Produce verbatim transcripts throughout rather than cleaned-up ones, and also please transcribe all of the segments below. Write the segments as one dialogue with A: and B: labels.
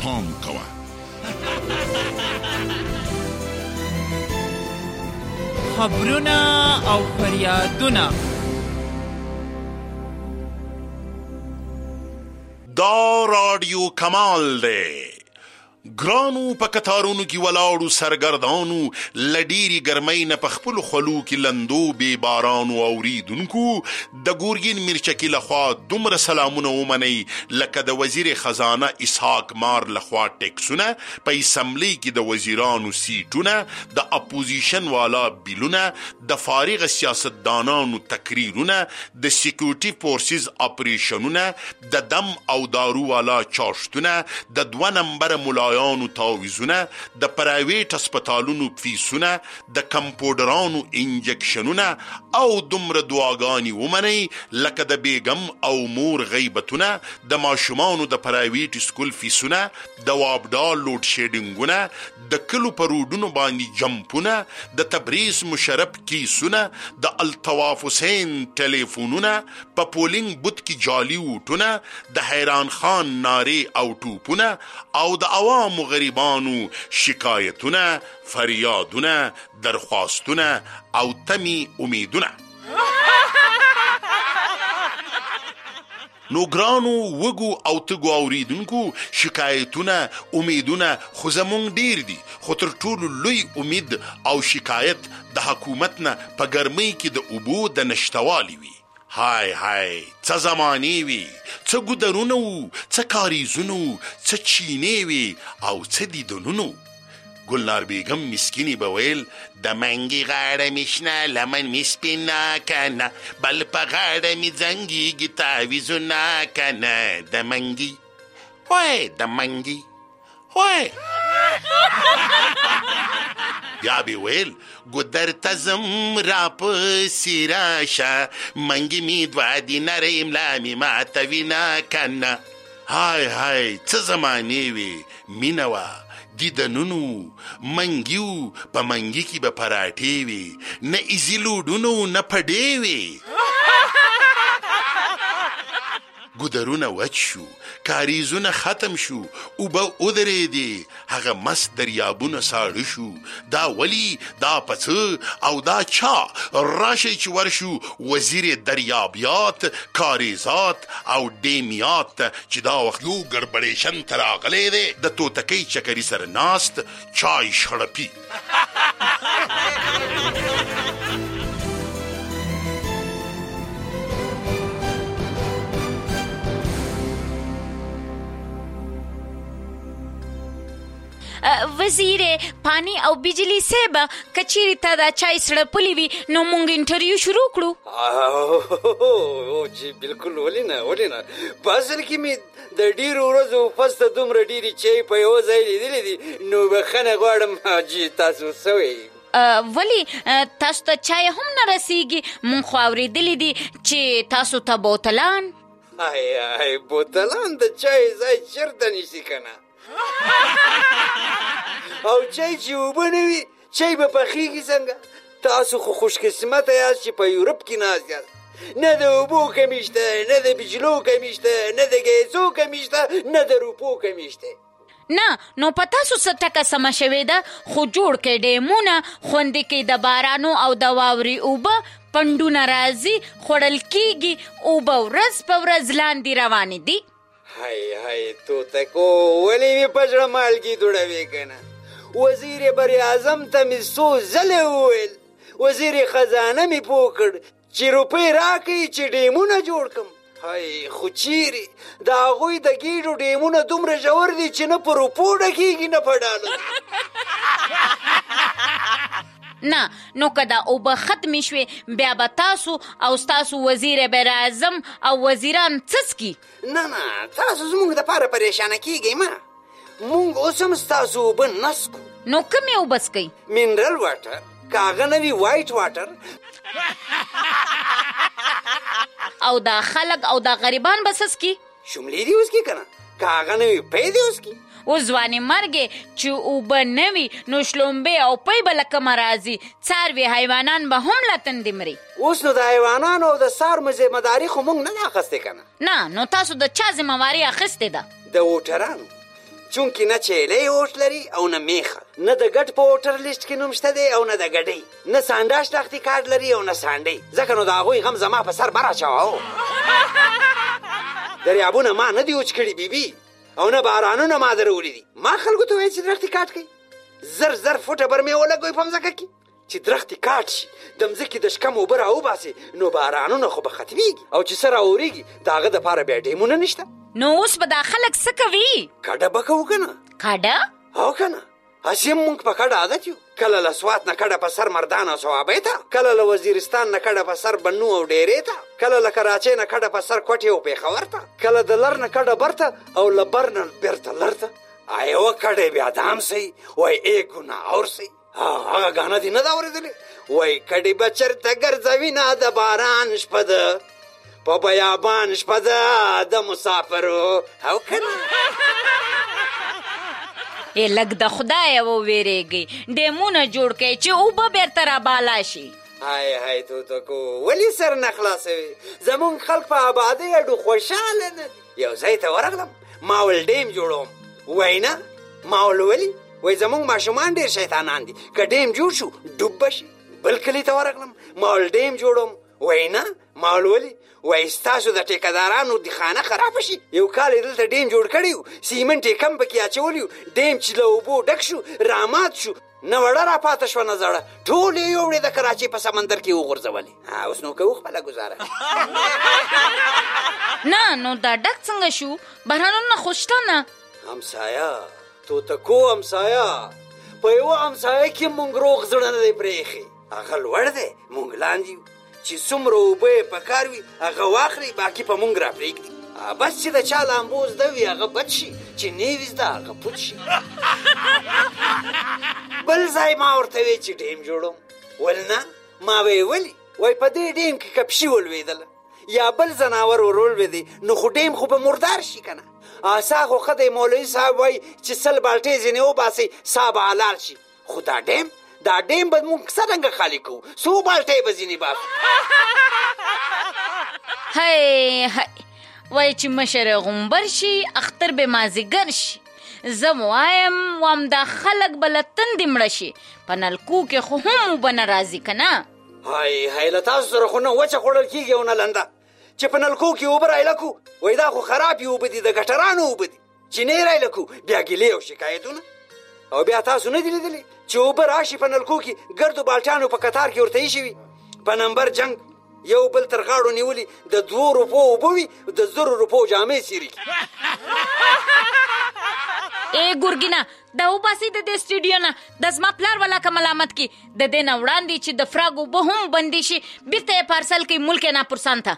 A: پام کوه.
B: خبرونه او فریادونه
A: دا رادیو کمال ده. ګرانو په کتارونو کې ولاړو سرګردانو لډيري ګرمۍ نه په خپلو خولو کې لندو بې بارانو اوریدونکو د ګورګین میرچکي لخوا دومره سلامونه ومنئ لکه د وزیر خزانه اسحاق مار لخوا ټیکسونه په اسمبلی کې د وزیرانو سیټونه د اپوزیشن والا بیلونه د فارغ سیاستدانانو تقریرونه د سیکورټي فورسز اپریشنونه د دم او دارو والا چاشتونه د دوه نمبر ملایانو تاویزونه د پرایویټ هسپتالونو فیسونه د کمپاوډرانو انجکشنونه او دومره دعاګانې ومنئ لکه د بیګم او مور غیبتونه د ماشومانو د پرایویټ سکول فیسونه د وابډال لوډ شیډینګونه د کلو په روډونو باندې جمپونه د تبریز مشرف کیسونه د الطواف حسین ټلیفونونه په پولینګ بوت کې جالي ووټونه د حیران خان نارې او ټوپونه او د عوام غریبانو شکایتونه فریادونه درخواستونه او تمی امیدونه. نو ګرانو وګو او تګو اوریدونکو شکایتونه امیدونه خو زمونږ ډیر دي، خو تر ټولو لوی امید او شکایت د حکومت نه په ګرمۍ کې د اوبو د نشتوالي وي. های های څه زمانې وي، څه ګودرونه وو، څه کاریزونه وو، څه چینې وي او څه دیدنونه. گلنار بیگم مسکینی به ویل د منگی غاړه میشنه لمن میسپینا کنه بل په غاړه می زنګیږي تعویذونه کنه د منگی وای د منگی وای. بیا بی ویل گودر تزم را پسی راشه منگی می دوا دی نره املامی ماتوینا کنه. های های څه زمانې وي، مینوه دیدنونو منګیو په منګي کې به پراټې وي، نه ایزي لوډونو نه پډې وي. ګودرونه وچ شو، کاریزونه ختم شو، اوبه ودرېدې، هغه مست دریابونه ساړه شو. دا ولی دا پڅه او دا چا راشي چې ورشو وزیر دریابیات کاریزات او ډیمیات چې دا وخت یو ګړبړېشن ته راغلی دی د توتکۍ چکري سره ناست چای شړپي.
C: وزیر پانی او بجلی صاحب کچېرې تا دا چای سړپلی وي نو مونږ انټرویو شروع کړو.
D: جی بالکل، ولې نه ولې نه. په اصل کې مې د ډېرو ورځو پس ته دومره ډېرې چای په یوه ځای لیدلې دي نو بخښنه غواړم جی تاسو څه وایي.
C: ولی تاسو ته چای هم نه رسیږي؟ مونږ خو اورېدلي دي چې تاسو ته بوتلان.
D: ای ای بوتلان د چای ځای چېرته نیسي که نه. او چای چې اوبه نه وي چای به پخېږي څنګه؟ تاسو خو خوشقسمته یاست چې په یورپ کې ناست یاست. نه د اوبو کمی شته، نه د بجلو کمی شته، نه د ګیسو کمی شته، نه د روپو کمی شته.
C: نه نو په تاسو څه ټکه سمه شوې ده، خو جوړ کړئ ډیمونه، خوندې کړئ د بارانو او د واورې اوبه، پنډونه راځي خوړل کېږي، اوبه ورځ په ورځ لاندې روانې دي.
D: های های توتکو ولې مې په زړه مالګې دوړوې که نه؟ وزیر بر اعظم ته مې څو ځلې وویل، وزیر خزانه مې پوه کړ چې روپۍ راکړي چې ډیمونه جوړ کړم. های خو چیرې د هغوی د ګېډو ډیمونه دومره ژور دي چې نه په روپو ډکېږي نه په ډالو.
C: نه نو که دا اوبه ختمې شوې بیا به تاسو او ستاسو وزیر بر اعظم او وزیران څڅکي.
D: نه نه تاسو زموږ دپاره پریشانه کېږئ مه، مونږ اوس هم ستاسو اوبه نه څکو.
C: نو کومې اوبه څکئ؟
D: منرل واټر، که هغه نه وي وایټ واټر.
C: او دا خلک او دا غریبان به څڅکي؟
D: شملې دې وڅکي که نه، که هغه نه وي پی دې وڅکي.
C: اوس ځوانې مرګې چې اوبه نه وي نو شلومبې او پی به له کومه راځي؟ څاروي حیوانان به هم له تندې مري.
D: اوس نو د حیوانانو او د څارومو ذمهداري خو موږ نه ده اخیستې که نه.
C: نه نو تاسو د چا ذمهواري اخیستې ده؟
D: د ووټرانو چونکې نه چیلی اوټ لري او نه میخه، نه د ګډ په ووټر لیست کې نوم شته دی او نه د ګډۍ، نه سانډا شناختي کارډ لري او نه سانډۍ. ځکه نو د هغوی غم زما په سر مه راچوه. دریابونه ما نه دي وچ کړي بیبي، او نه بارانونه ما درولي دي. ما خلکو ته وایي چې درختې کاټ کوي، زر زر فوټه بر مې ولګوي په مځکه کې چې درختې کاټ شي، د مځکې د شکم اوبه راوباسي، نو بارانونه خو به ختمیږي، او چې څه راورېږي د هغه دپاره بیا ډیمونه نشته.
C: نو اوس به دا خلک څه کوي؟
D: کډه به کوو که نه؟
C: کډه؟
D: او که نه، هسې هم موږ په کډه عادت یو. کله له سوات نه کډه په سر مردان او صوابۍ ته، کله له وزیرستان نه کډه په سر بنو او ډیرې ته، کله له کراچۍ نه کډه په سر کوټې او پېښور ته، کله د لر نه کډه بر ته او له بر نه بېرته لر ته. یوه کډه بیا دام سي وای ایک ګنا اور سي. هغه ګانا دې نه ده اورېدلې؟ وای کډې به چېرته ګرځوینه د باران شپه ده، په بیابان شپه ده د مسافرو. او که نه
C: ای لږ د خدایه وویرېږئ، ډیمونه جوړ کړئ چې اوبه بېرته رابالا شي.
D: های های توتکو ولې سر نه خلاصوي؟ زمونږ خلک په ابادۍ اډو خوشحاله نه دي. یو ځای ته ورغلم، ما ول ډیم جوړوم. وای نه، ما ول ولې؟ وای زمونږ ماشومان ډېر شیطانان دي، که ډیم جوړ شو ډوب به شي. بل کلي ته ورغلم، ما ول ډیم جوړوم. وای نه، ما ول ولې؟ وای ستاسو د ټیکهدارانو د خانه خرابه شي. یو کال یې دلته ډیم جوړ کړی و، سیمنټ یې کم پکې اچولی و، ډیم چې له اوبو ډک شو رامات شو، نه وړه را پاته شوه نه زړه، ټول یې یوړې د کراچۍ په سمندر کې وغورځولې. اوس نو کوو خپله ګزاره.
C: نه نو دا ډک څنګه شو؟ بحرانونه خو شته نه.
D: همسایه توتکو، همسایه په یوه همسایه کې مونږ روغ زړه نه دی پرېښی. هغه لوړ دی، مونږ لاندې یو، چې څومره اوبه یې په کار وي هغه واخلي، باقي په مونږ را پرېږدي. بس چې د چا لامبو زده وي هغه بد شي، چې نه وي زده هغه پوت شي. بل ځای ما ورته وی چې ډیم جوړوم. ول نه، ما وی ولې؟ وای په دې ډیم کې که پشي ولوېدله یا بل ځناور ورولوېدی نو خو ډیم خو به مردار شي که نه. سا خو ښه دی، مولوي صاحب وایي چې سل بالټې ځینې وباسئ سا به حلال شي. خو دا ډیم دا ډیم به مونږ څرنګه خالي کوو؟ څو بالټۍ به ځینې باسو؟
C: هی هی وای چې مشر غومبر شي اختر به مازیګر شي. زه وایم وام دا خلک به له تندې مړه شي، په نلکو کې خو هم اوبه نه راځي که نه.
D: هی هی له تاسو سره خو نه وچه خوړل کېږي او نه لنده، چې په نلکو کې اوبه رایله کړو. وایي دا خو خرابې اوبه دي، د ګټرانو اوبه دي، چې نه یې رایله کړو بیا ګیلې او شکایتونه. او بیا تاسو نه دي لیدلي چې اوبه راشي په نلکو کې ګردو بالټانو په کتار کې ورته ایښي وي، په نمبر جنګ یو بل تر غاړو نیولي، د دوو روپو اوبه وي، د زرو روپو جامې څیري.
C: ای ګورګینه دا وباسي د دې سټوډیو نه، د زما پلار والا که ملامت کړي، د دې نه وړاندې چې د فراګ اوبه هم بندې شي بېرته یې پارسل کوي ملک ناپرسان ته.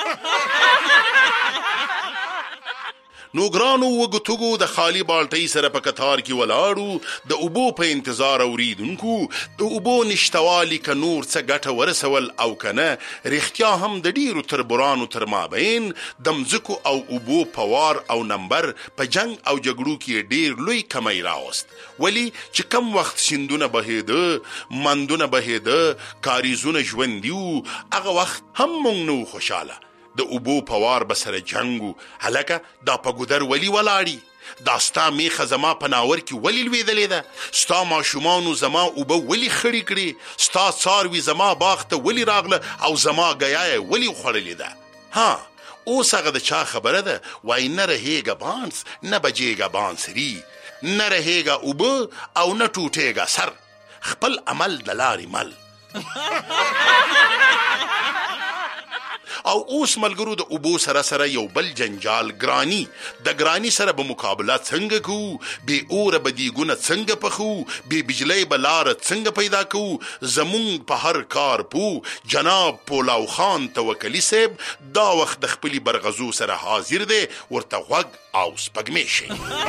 A: نو ګرانو وګتوګو د خالی بالټۍ سره په کتار کې ولاړو، د اوبو په انتظار اوریدونکو، د اوبو نشتوالي که نور څه ګټه ورسول او که نه، رښتیا هم د ډیرو تربورانو تر مابین د مځکو او اوبو په وار او نمبر په جنگ او جګړو کې ډیر لوی کمی راوست. ولی چې کم وخت سیندونه بهیده، مندونه بهیده، کاریزونه ژوندي وو، هغه وخت هم مونږ نه خوشحاله. د اوبو پوار بسره جنگو. هلکه دا په ګودر ولی ولاړی، دا ستا میخه زما په ناور کې ولی لویدلې ده، ستا ماشومانو زما اوبه ولی خړې کړې، ستا څاروي زما باغ ته ولی راغله او زما ګیایه ولی خوړلې ده. ها اوس هغه د چا خبره ده؟ وای نه رهېږه بانس نه بجېږه بانسري، نه رهېږه اوبه او نه ټوټېږه سر، خپل عمل د لارې مل. او اوس ملګرو د اوبو سره سره یو بل جنجال ګرانی. د ګرانی سره به مقابله څنګه کوو؟ بې اوره به دیګونه څنګه پخو؟ بې بجلی به لاره څنګه پیدا کوو؟ زمونږ په هر کار پو جناب پولاو خان توکلی صاحب دا وخت د خپلې برغزو سره حاضر دی، ورته غوږ او سپږمې شي.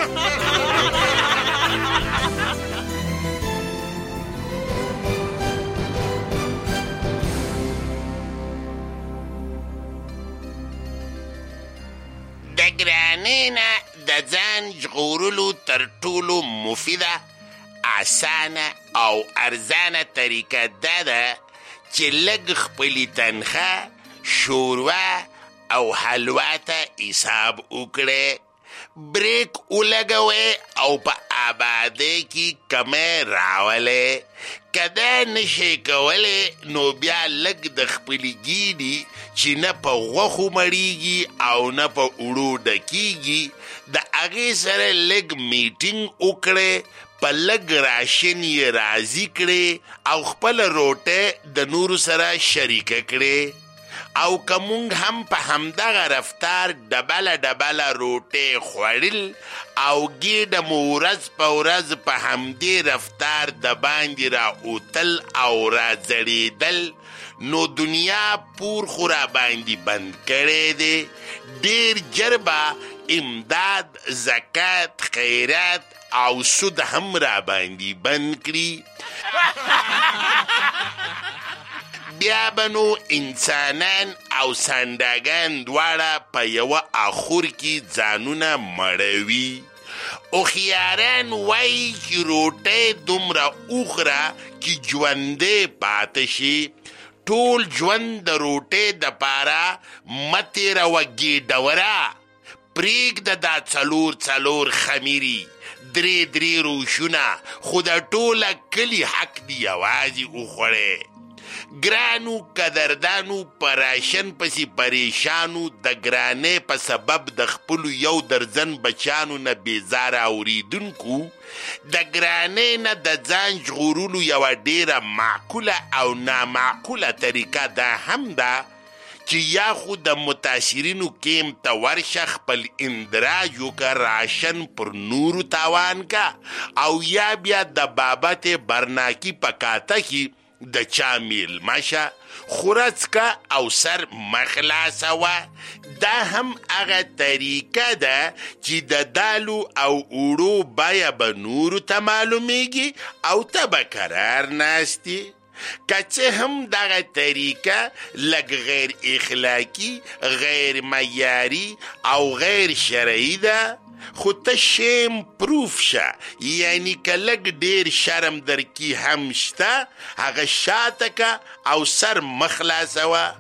E: د ګرانۍ نه د ځان ژغورلو تر ټولو مفیده، اسانه او ارزانه طریقه دا ده چې لږ خپلې تنخواه شوروا او حلوا ته حساب وکړې. بریک ولګوئ او په آبادۍ کې کمی راولئ. که دا نشئ کولی نو بیا لږ د خپلې ګیډې چې نه په غوښو مړیږي او نه په اوړو ډکیږي د هغې سره لږ میټینګ وکړئ، په لږ راشن یې راضي کړئ او خپله روټۍ د نورو سره شریکه کړئ. او که مونږ هم په همدغه رفتار ډبله ډبله روټۍ خوړل او ګیډه مو ورځ په ورځ په همدې رفتار د باندې را اوتل او را ځړېدل نو دنیا پور خو را باندې بند کړی دی. ډېر ژر به امداد، زکات، خیرات او سود هم را باندې بند کړي. بیا به نو انسانان او سنداګان دواړه په یوه اخور کې ځانونه مړوي. هوښیاران وایي چې روټۍ دومره وخوره چې ژوندی پاته شي. ټول ژوند د روټۍ دپاره مه تېروه ګېډوره. پرېږده دا څلور څلور خمیري، درې درې روشونه، خو د ټوله کلي حق دی یوازې وخوړی. ګرانو قدردانو په راشن پسې پریشانو د ګرانۍ په سبب د خپلو یو درجن بچیانو نه بیزاره اورېدونکو د ګرانۍ نه د ځان ژغورلو یوه ډېره معقوله او نامعقوله طریقه دا هم ده چې یا خو د متاثرینو کیم ته ورشه خپل اندراج وکړه، راشن پر نورو تاوان کا، او یا بیا د بابت برناکي په کاته کې د چا میلمه شه، خورڅ کا او سر مخلاصوه. دا هم هغه طریقه ده چې د دالو او اوړو بیه به نورو ته معلومیږي او ته به قرار ناستی. که څه هم دغه طریقه لږ غیر اخلاقی، غیر معیاري او غیر شرعي ده، خو ته شیم پروف شه، یعنی که لږ ډېر شرم درکې هم شته هغه شاته که او سر مخلاصوه.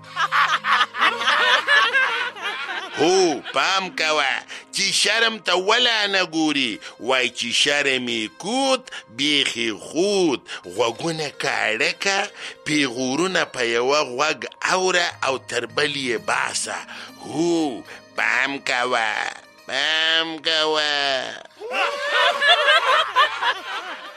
E: هو پام کوه چې شرم ته ولا نه ګوري، وای چې شرمې کود بیخي خود، غوږونه کاړه که پیغورونه په یوه غوږ اوره او تر بل یې باسه. هو پام کوه پام کوه.